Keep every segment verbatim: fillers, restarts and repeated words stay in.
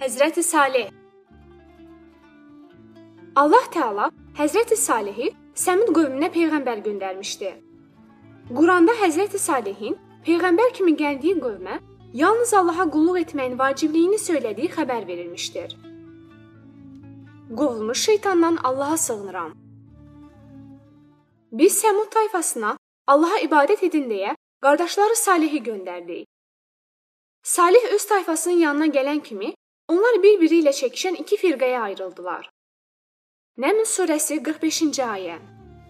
Həzrəti Salih. Allah Teala Həzrəti Salihi Səmud qövmünə peyğəmbər göndərmişdi. Quranda Həzrəti Salihin peyğəmbər kimi gəldiyi qövmə yalnız Allaha qulluq etməyin vacibliyini söylədiyi xəbər verilmişdir. Qovulmuş şeytandan Allaha sığınıram. Biz Səmud tayfasına Allaha ibadət edin deyə qardaşları Salihi göndərdik. Salih öz tayfasının yanına gələn kimi onlar bir-biri ilə çəkişən iki firqəyə ayrıldılar. Nəml surəsi qırx beşinci ayə.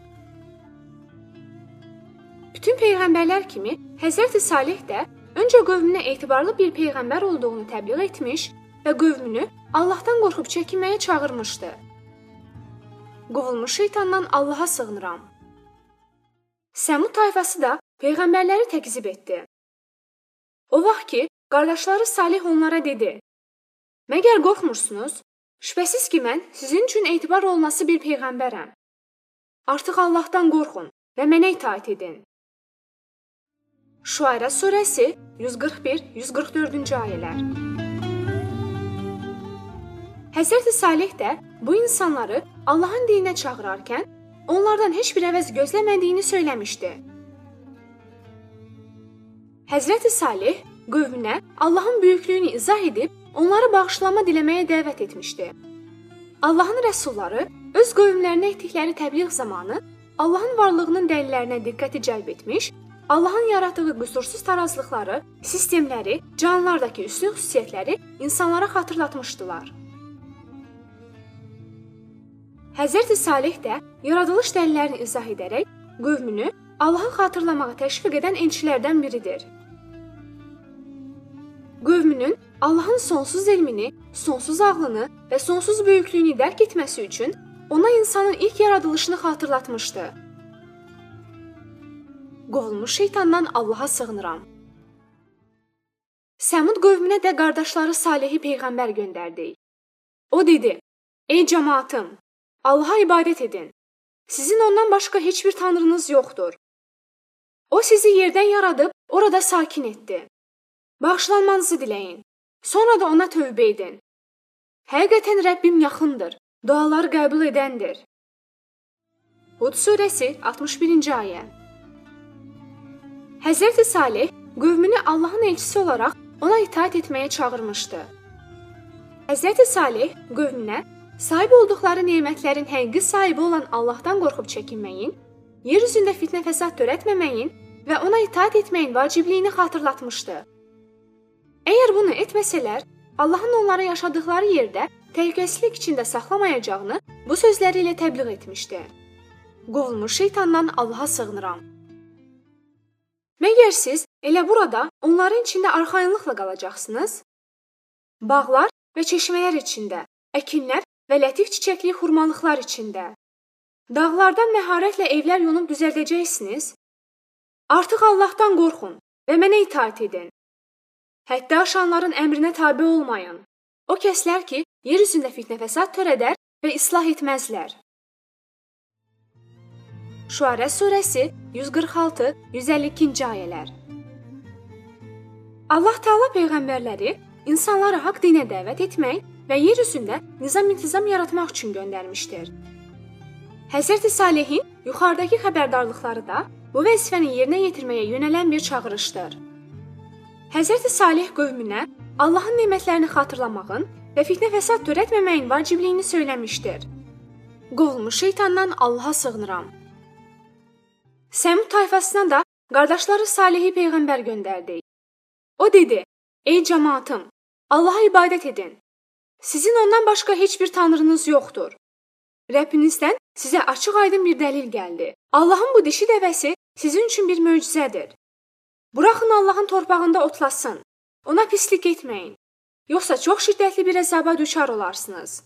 Bütün peyğəmbərlər kimi Həzrəti Salih də öncə qövmünə etibarlı bir peyğəmbər olduğunu təbliğ etmiş və qövmünü Allahdan qorxub çəkinməyə çağırmışdı. Qovulmuş şeytandan Allaha sığınıram. Səmud tayfası da peyğəmbərləri təkzib etdi. O vaxt ki, qardaşları Salih onlara dedi: "Məgər qorxmursunuz? Şübhəsiz ki, mən sizin üçün etibar olması bir peyğəmbərəm. Artıq Allahdan qorxun və mənə itaat edin." Şuara surəsi yüz qırx bir yüz qırx dördüncü ayələr. Həzrəti Salih də bu insanları Allahın dininə çağırarkən onlardan heç bir əvəz gözləmədiyini söyləmişdi. Həzrəti Salih qövmünə Allahın böyüklüyünü izah edib onları bağışlanma diləməyə dəvət etmişdi. Allahın rəsulları öz qövmlərinə etdikləri təbliğ zamanı Allahın varlığının dəlillərinə diqqəti cəlb etmiş, Allahın yaratdığı qüsursuz tarazlıqları, sistemləri, canlılardakı üstün xüsusiyyətləri insanlara xatırlatmışdılar. Həzrəti Salih də yaradılış dəlillərini izah edərək qövmünü Allahı xatırlamağa təşviq edən elçilərdən biridir. Qövmünün Allahın sonsuz elmini, sonsuz ağlını və sonsuz böyüklüyünü dərk etməsi üçün ona insanın ilk yaradılışını xatırlatmışdı. Qovulmuş şeytandan Allaha sığınıram. Səmud qövmünə də qardaşları Salihi peyğəmbər göndərdik. O dedi: "Ey cəmaatım, Allaha ibadət edin. Sizin ondan başqa heç bir tanrınız yoxdur. O sizi yerdən yaradıb orada sakin etdi. Bağışlanmanızı diləyin. Sonra da ona tövbə edin. Həqiqətən Rəbbim yaxındır, duaları qəbul edəndir." Hud surəsi altmış birinci ayə. Həzrəti Salih qövmünü Allahın elçisi olaraq ona itaat etməyə çağırmışdı. Həzrəti Salih qövmünə sahib olduqları nemətlərin həqiqi sahibi olan Allahdan qorxub çəkinməyin, yer üzündə fitnə fəsad törətməməyin və ona itaat etməyin vacibliyini xatırlatmışdı. Əgər bunu etməsələr, Allahın onları yaşadıkları yerdə təhlükəsizlik içində saxlamayacağını bu sözləri ilə təbliğ etmişdi. Qovulmuş şeytandan Allaha sığınıram. Məgər siz elə burada onların içində arxayınlıqla qalacaqsınız? Bağlar və çeşmələr içində, əkinlər və lətif çiçəkli xurmalıqlar içində. Dağlardan məharətlə evlər yonub düzəldəcəksiniz. Artıq Allahdan qorxun və mənə itaat edin. Həddi aşanların əmrinə tabe olmayın. O kəslər ki, yer üzündə fitnə fəsad törədər və islah etməzlər. Şuara surəsi yüz qırx altı yüz əlli ikinci ayələr. Allah Teala peyğəmbərləri insanları haqq dinə dəvət etmək və yer üzündə nizam-intizam yaratmaq üçün göndərmişdir. Həzrəti Salihin yuxarıdakı xəbərdarlıqları da bu vəzifəni yerinə yetirməyə yönələn bir çağırışdır. Həzrəti Salih qövmünə Allahın nemətlərini xatırlamağın və fitnə fəsad törətməməyin vacibliyini söyləmişdir. Qovulmuş şeytandan Allaha sığınıram. Səmud tayfasına da qardaşları Salihi peyğəmbər göndərdik. O dedi: "Ey cəmaatım, Allaha ibadət edin. Sizin ondan başqa heç bir tanrınız yoxdur. Rəbbinizdən sizə açıq-aydın bir dəlil gəldi. Allahın bu dişi dəvəsi sizin üçün bir möcüzədir. Buraxın Allahın torpağında otlasın. Ona pislik etməyin. Yoxsa çox şiddətli bir əzaba düçar olarsınız."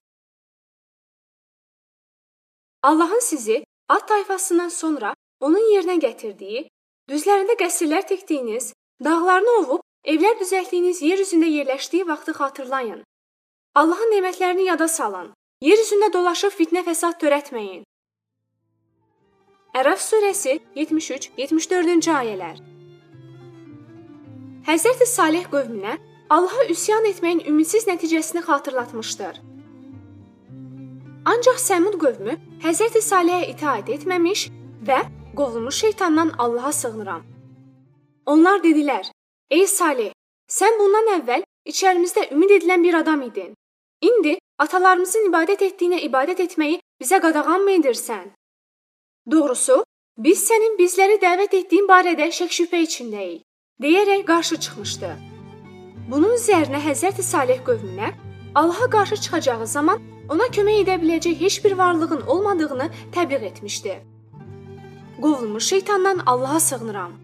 Allahın sizi Ad tayfasından sonra onun yerinə gətirdiyi, düzlərində qəsrlər tikdiyiniz, dağlarını ovub evlər düzəltdiyiniz yer üzündə yerləşdiyi vaxtı xatırlayın. Allahın nemətlərini yada salın. Yer üzündə dolaşıb fitnə fəsad törətməyin. Ərəf surəsi yetmiş üç yetmiş dördüncü ayələr. Həzrəti Salih qövmünə Allaha üsyan etməyin ümidsiz nəticəsini xatırlatmışdır. Ancaq Səmud qövmü Həzrəti Salihə itaat etməmiş və qovulmuş şeytandan Allaha sığınıram. Onlar dedilər: "Ey Salih, sən bundan əvvəl içərimizdə ümid edilən bir adam idin. İndi atalarımızın ibadət etdiyinə ibadət etməyi bizə qadağan mı edirsən? Doğrusu, biz sənin bizləri dəvət etdiyin barədə şək-şübhə içindəyik," deyərək qarşı çıxmışdı. Bunun üzərinə Həzrəti Salih qövmünə Allaha qarşı çıxacağı zaman ona kömək edə biləcək heç bir varlığın olmadığını təbliğ etmişdi. Qovulmuş şeytandan Allaha sığınıram.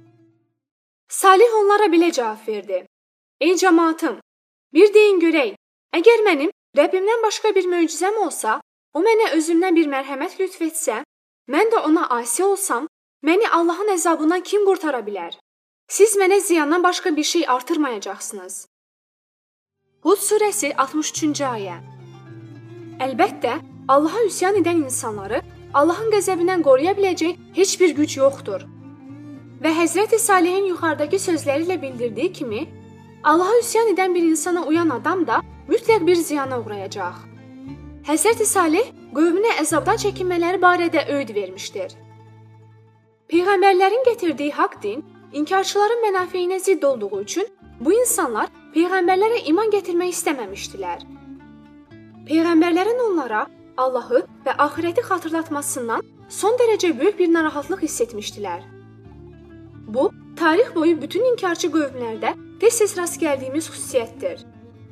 Salih onlara belə cavab verdi: "Ey cəmaatım, bir deyin görək, əgər mənim Rəbbimdən başqa bir möcüzəm olsa, o mənə özündən bir mərhəmət lütf etsə, mən də ona asi olsam, məni Allahın əzabından kim qurtara bilər? Siz mənə ziyandan başqa bir şey artırmayacaqsınız." Hud surəsi altmış üçüncü ayə. Əlbəttə, Allaha üsyan edən insanları Allahın qəzəbindən qoruya biləcək heç bir güc yoxdur. Və Həzrəti Salihin yuxarıdakı sözləri ilə bildirdiyi kimi, Allaha üsyan edən bir insana uyan adam da mütləq bir ziyana uğrayacaq. Həzrəti Salih qövmünə əzabdan çəkinmələri barədə öğüd vermişdir. Peyğəmbərlərin gətirdiyi haqq din inkarçıların mənafeyinə zidd olduğu üçün bu insanlar peyğəmbərlərə iman gətirmək istəməmişdilər. Peyğəmbərlərin onlara Allahı və axirəti xatırlatmasından son dərəcə böyük bir narahatlıq hiss etmişdilər. Bu, tarix boyu bütün inkarçı qövmlərdə tez-tez rast gəldiyimiz xüsusiyyətdir.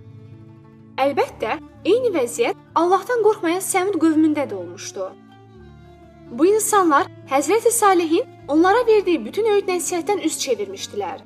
Əlbəttə, eyni vəziyyət Allahdan qorxmayan Səmud qövmündə də olmuşdu. Bu insanlar Həzrəti Salihin onlara verdiyi bütün öğüd nəsihətdən üz çevirmişdilər.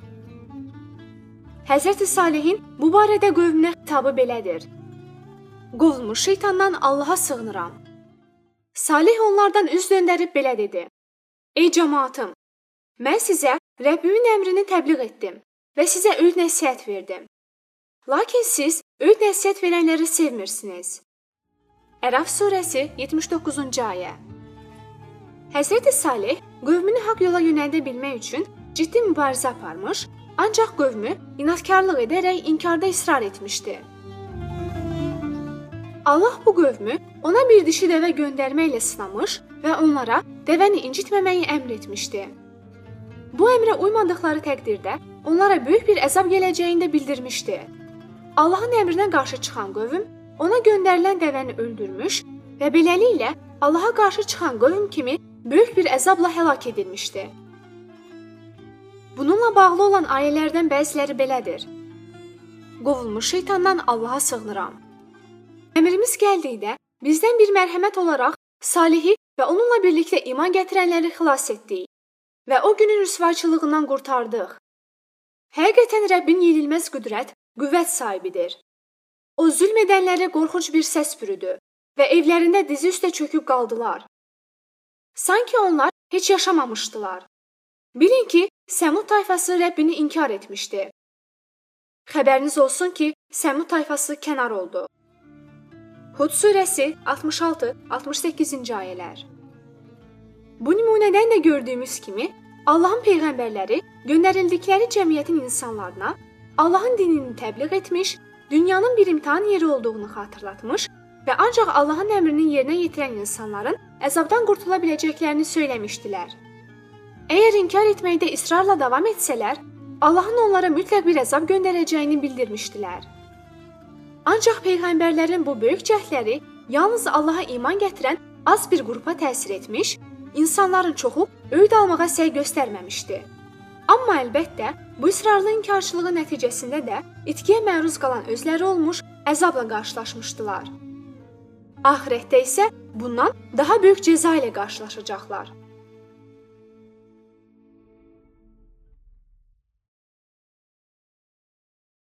Həzrəti Salihin bu barədə qövmünə xitabı belədir: "Qovulmuş şeytandan Allaha sığınıram." Salih onlardan üz döndərib belə dedi: "Ey cəmaatım, mən sizə Rəbbimin əmrini təbliğ etdim və sizə öğüd nəsihət verdim. Lakin siz öğüd nəsihət verənləri sevmirsiniz." Ərəf surəsi yetmiş doqquzuncu ayə. Həzrəti Salih qövmünü haqq yola yönəldə bilmək üçün ciddi mübarizə aparmış, ancaq qövmü inadkarlıq edərək inkarda israr etmişdi. Allah bu qövmü ona bir dişi dəvə göndərməklə sınamış və onlara dəvəni incitməməyi əmr etmişdi. Bu əmrə uymadıqları təqdirdə onlara böyük bir əzab gələcəyini də bildirmişdi. Allahın əmrinə qarşı çıxan qövm ona göndərilən dəvəni öldürmüş və beləliklə Allaha qarşı çıxan qövm kimi böyük bir əzabla həlak edilmişdi. Bununla bağlı olan ayələrdən bəziləri belədir: "Qovulmuş şeytandan Allaha sığınıram. Əmrimiz gəldikdə bizdən bir mərhəmət olaraq Salihi və onunla birlikdə iman gətirənləri xilas etdik və o günün rüsvayçılığından qurtardıq. Həqiqətən Rəbbin yenilməz qüdrət, qüvvət sahibidir. O zülm edənləri qorxunc bir səs bürüdü və evlərində dizi üstə çöküb qaldılar. Sanki onlar heç yaşamamışdılar. Bilin ki, Səmud tayfası Rəbbini inkar etmişdi. Xəbəriniz olsun ki, Səmud tayfası kənar oldu." Hud surəsi altmış altı altmış səkkizinci ayələr. Bu nümunədən də gördüyümüz kimi, Allahın peyğəmbərləri göndərildikləri cəmiyyətin insanlarına Allahın dinini təbliğ etmiş, dünyanın bir imtahan yeri olduğunu xatırlatmış və ancaq Allahın əmrini yerinə yetirən insanların əzabdan qurtula biləcəklərini söyləmişdilər. Əgər inkar etməkdə israrla davam etsələr, Allahın onlara mütləq bir əzab göndərəcəyini bildirmişdilər. Ancaq peyğəmbərlərin bu böyük cəhdləri yalnız Allaha iman gətirən az bir qrupa təsir etmiş, insanların çoxu öğüd almağa səy göstərməmişdi. Amma əlbəttə, bu israrlı inkarçılığı nəticəsində də itkiyə məruz qalan özləri olmuş, əzabla qarşılaşmışdılar. Axirətdə isə bundan daha böyük cəza ilə qarşılaşacaqlar.